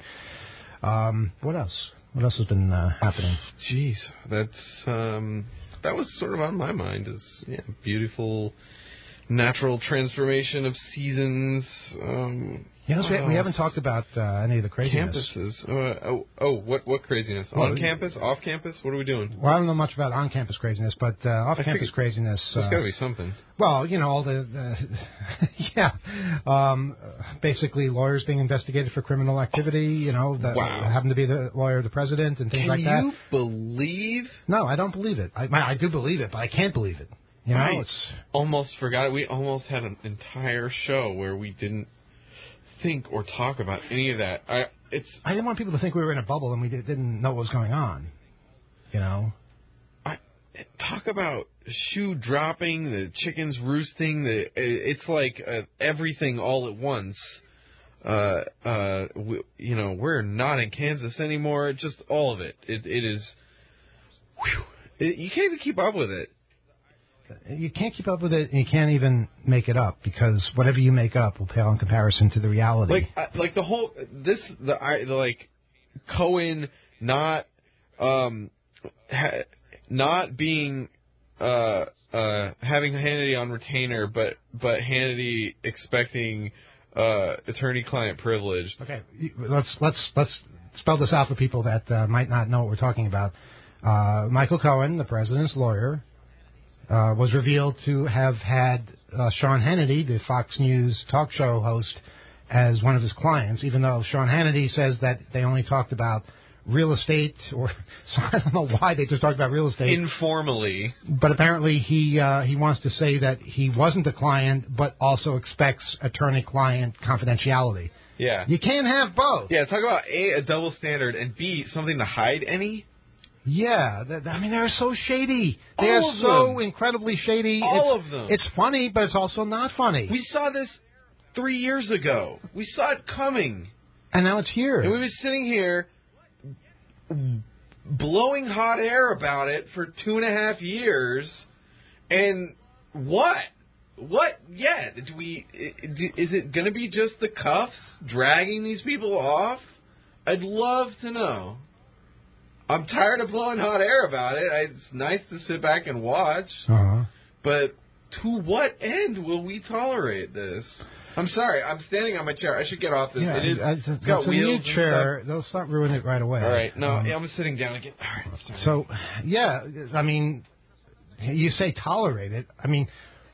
Um, what else? What else has been uh, happening? Jeez, that's um, that was sort of on my mind. Is yeah, beautiful natural transformation of seasons. Um, You know, we, what we haven't else? talked about uh, any of the craziness. Campuses. Uh, oh, oh, what what craziness? Well, On campus, off campus? What are we doing? Well, I don't know much about on-campus craziness, but uh, off-campus figured craziness. There's Uh, got to be something. well, you know, all the, the yeah, um, basically lawyers being investigated for criminal activity. You know, that Wow. happen to be the lawyer of the president and things Can like that. you believe? No, I don't believe it. I, I do believe it, but I can't believe it. You know, I it's almost forgot it. We almost had an entire show where we didn't think or talk about any of that. I it's I didn't want people to think we were in a bubble and we did, didn't know what was going on. You know. I talk about shoe dropping, the chickens roosting. The it's like uh, everything all at once. Uh, uh, we, you know, we're not in Kansas anymore. Just all of it. It it is. Whew, it, you can't even keep up with it. You can't keep up with it, and you can't even make it up because whatever you make up will pale in comparison to the reality. Like, I- like the whole this the I the, like Cohen not um ha, not being uh uh having Hannity on retainer, but but Hannity expecting uh attorney-client privilege. Okay, let's let's let's spell this out for people that uh, might not know what we're talking about. Uh, Michael Cohen, the president's lawyer, uh, was revealed to have had uh, Sean Hannity, the Fox News talk show host, as one of his clients, even though Sean Hannity says that they only talked about real estate, or so I don't know why they just talked about real estate. Informally. But apparently he uh, he wants to say that he wasn't a client, but also expects attorney-client confidentiality. Yeah. You can't have both. Yeah, talk about A, a double standard, and B, something to hide any. Yeah, th- I mean, they're so shady. They All are of so them. incredibly shady. All it's, of them. It's funny, but it's also not funny. We saw this three years ago. We saw it coming. And now it's here. And we were sitting here blowing hot air about it for two and a half years. And what? What yet? Do we? Is it going to be just the cuffs dragging these people off? I'd love to know. I'm tired of blowing hot air about it. It's nice to sit back and watch. Uh-huh. But to what end will we tolerate this? I'm sorry. I'm standing on my chair. I should get off this. Yeah, it is, I, I, it's it's got a wheels new chair. and They'll start ruining it right away. stuff. All right. No, Um, yeah, I'm sitting down again. All right. Let's start. So, yeah, I mean, you say tolerate it. I mean,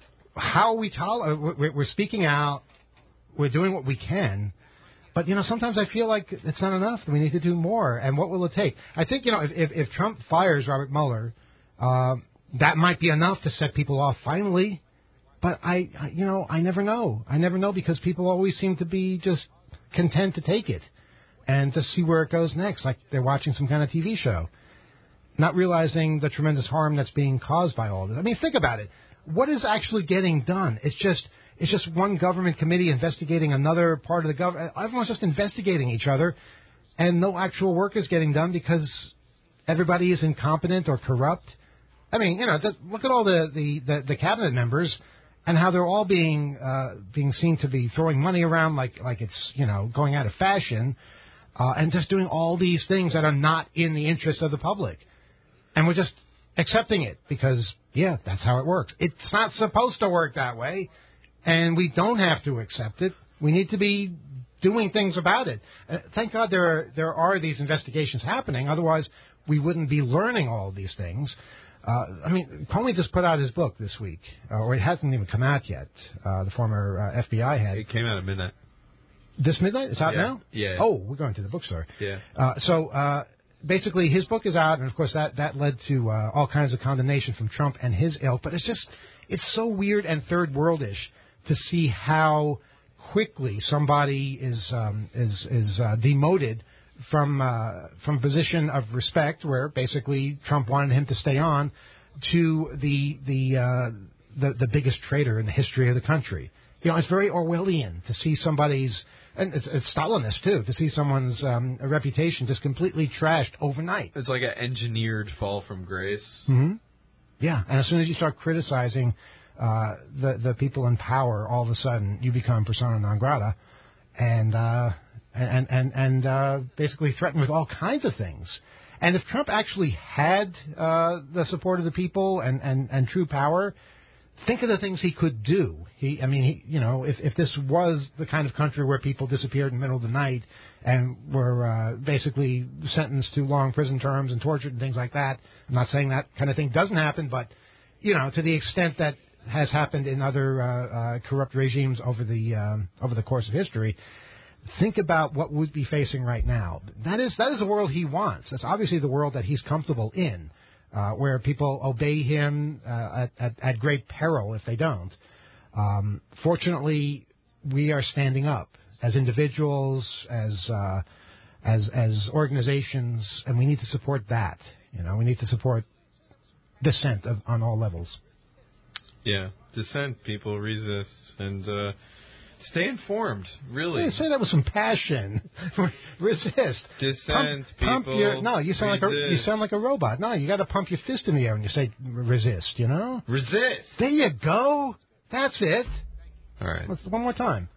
how we tolerate? We're, we're speaking out. We're doing what we can. But, you know, sometimes I feel like it's not enough. We need to do more. And what will it take? I think, you know, if, if, if Trump fires Robert Mueller, uh, that might be enough to set people off finally. But, I, I, you know, I never know. I never know because people always seem to be just content to take it and to see where it goes next, like they're watching some kind of T V show, not realizing the tremendous harm that's being caused by all this. I mean, think about it. What is actually getting done? It's just... It's just one government committee investigating another part of the government. Everyone's just investigating each other, and no actual work is getting done because everybody is incompetent or corrupt. I mean, you know, just look at all the, the, the, the cabinet members and how they're all being uh, being seen to be throwing money around like like it's, you know, going out of fashion, uh, and just doing all these things that are not in the interest of the public. And we're just accepting it because, yeah, that's how it works. It's not supposed to work that way. And we don't have to accept it. We need to be doing things about it. Uh, thank God there are, there are these investigations happening. Otherwise, we wouldn't be learning all of these things. Uh, I mean, Comey just put out his book this week, uh, or it hasn't even come out yet. Uh, the former uh, F B I head. It came out at midnight. This midnight? It's out yeah. now? Yeah. Oh, we're going to the bookstore. Yeah. Uh, so uh, basically, his book is out, and of course that that led to uh, all kinds of condemnation from Trump and his ilk. But it's just it's so weird and third worldish to see how quickly somebody is um, is is uh, demoted from uh, from a position of respect, where basically Trump wanted him to stay on, to the the uh, the, the biggest traitor in the history of the country. You know, it's very Orwellian to see somebody's, and it's, it's Stalinist too, to see someone's um, reputation just completely trashed overnight. It's like an engineered fall from grace. Mm-hmm. Yeah, and as soon as you start criticizing Uh, the the people in power, all of a sudden you become persona non grata, and uh, and and and uh, basically threatened with all kinds of things. And if Trump actually had uh, the support of the people and, and, and true power, think of the things he could do. He, I mean, he, you know, if if this was the kind of country where people disappeared in the middle of the night and were uh, basically sentenced to long prison terms and tortured and things like that, I'm not saying that kind of thing doesn't happen, but you know, to the extent that has happened in other uh, uh, corrupt regimes over the um, over the course of history. Think about what we'd be facing right now. That is that is the world he wants. That's obviously the world that he's comfortable in, uh, where people obey him uh, at, at, at great peril if they don't. Um, fortunately, we are standing up as individuals, as uh, as as organizations, and we need to support that. You know, we need to support dissent of, on all levels. Yeah, dissent, people resist, and uh, stay informed, really. Yeah, say that with some passion. Resist. Dissent, pump, people pump your, No, you sound, like a, you sound like a robot. No, you got to pump your fist in the air when you say resist, you know? Resist. There you go. That's it. All right. Let's, one more time.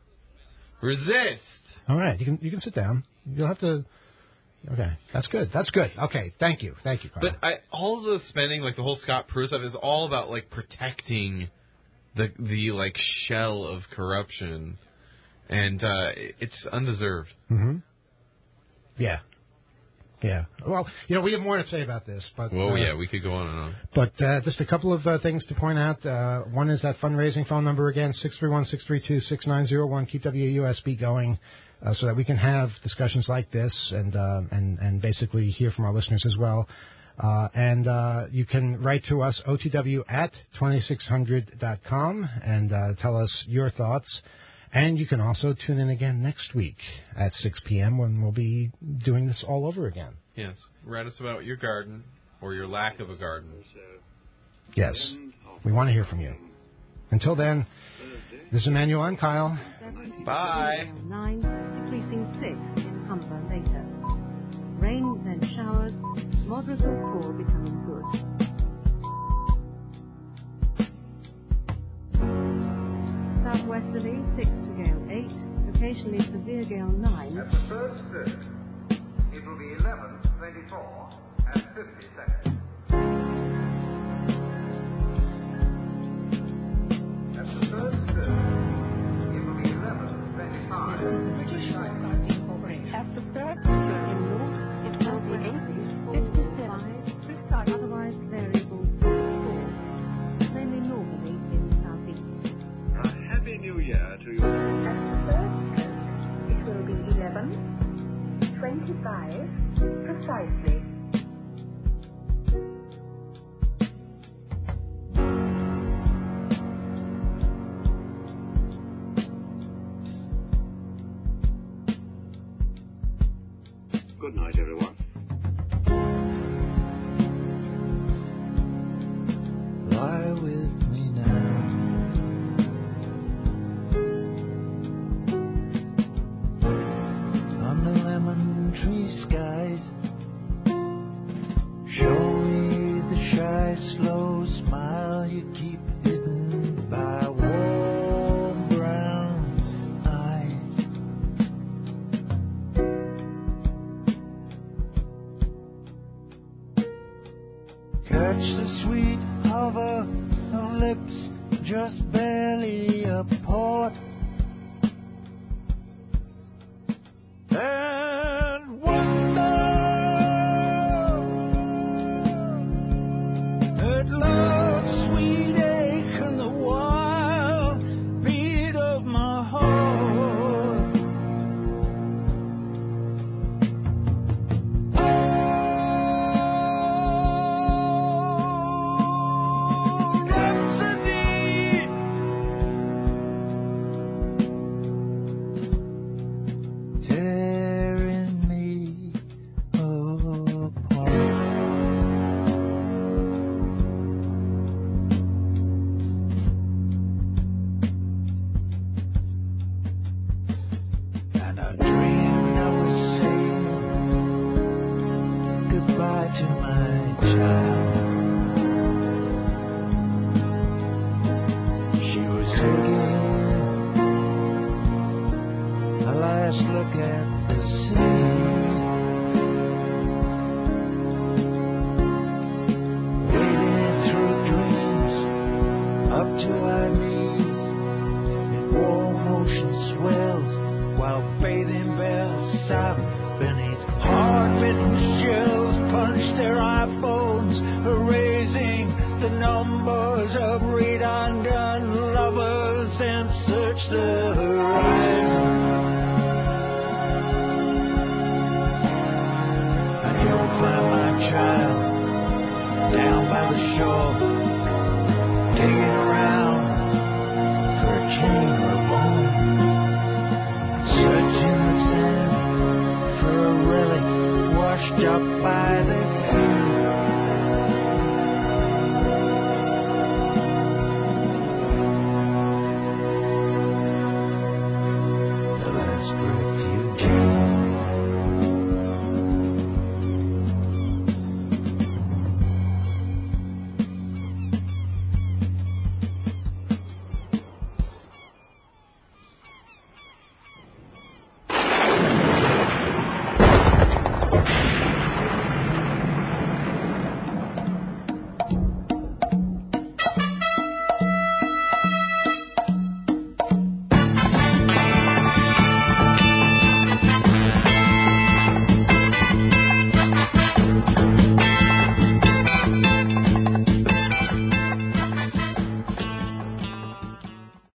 Resist. All right, you can you can sit down. You'll have to... Okay, that's good. That's good. Okay, thank you. Thank you, Carl. But I, all of the spending, like the whole Scott Pruitt stuff, is all about like protecting the the like shell of corruption, and uh, it's undeserved. Mm-hmm. Yeah. Yeah. Well, you know, we have more to say about this, but Well, uh, yeah, we could go on and on. But uh, just a couple of uh, things to point out. Uh, one is that fundraising phone number again, six three one, six three two, six nine zero one. Keep W A U S B going uh, so that we can have discussions like this and uh, and and basically hear from our listeners as well. Uh, and uh, you can write to us, O T W at twenty-six hundred dot com, and uh, tell us your thoughts. And you can also tune in again next week at six p.m. when we'll be doing this all over again. Yes. Write us about your garden or your lack of a garden. Yes. We want to hear from you. Until then, this is Emmanuel and Kyle. Bye. nine, decreasing six in Humber later. Rain, then showers, moderate or poor becoming good. Southwesterly, six to gale eight, occasionally severe gale nine. At the third stroke, it will be eleven, twenty-four, and fifty seconds. At the third stroke, it will be eleven, twenty-five, British Forecasting Corporation. At the third In north, it will be eight, fifty-seven, otherwise variable four, mainly northerly in southeast. A happy new year to you. At the third stroke, it will be eleven, twenty-five, precisely. Good night, everyone. Lie with me now. On the lemon tree skies, show me the shy, slow smile you keep hidden by warm brown eyes. Catch the sweet hover of lips just barely apart. And wonder at love's sweet ache and the wild beat of my heart. Oh, Rhapsody, tearing me apart. And I dreamed I was saying goodbye to my child. She was taking a last look at the sea. Wading through dreams up to our knees in warm ocean swells while bathing bells sound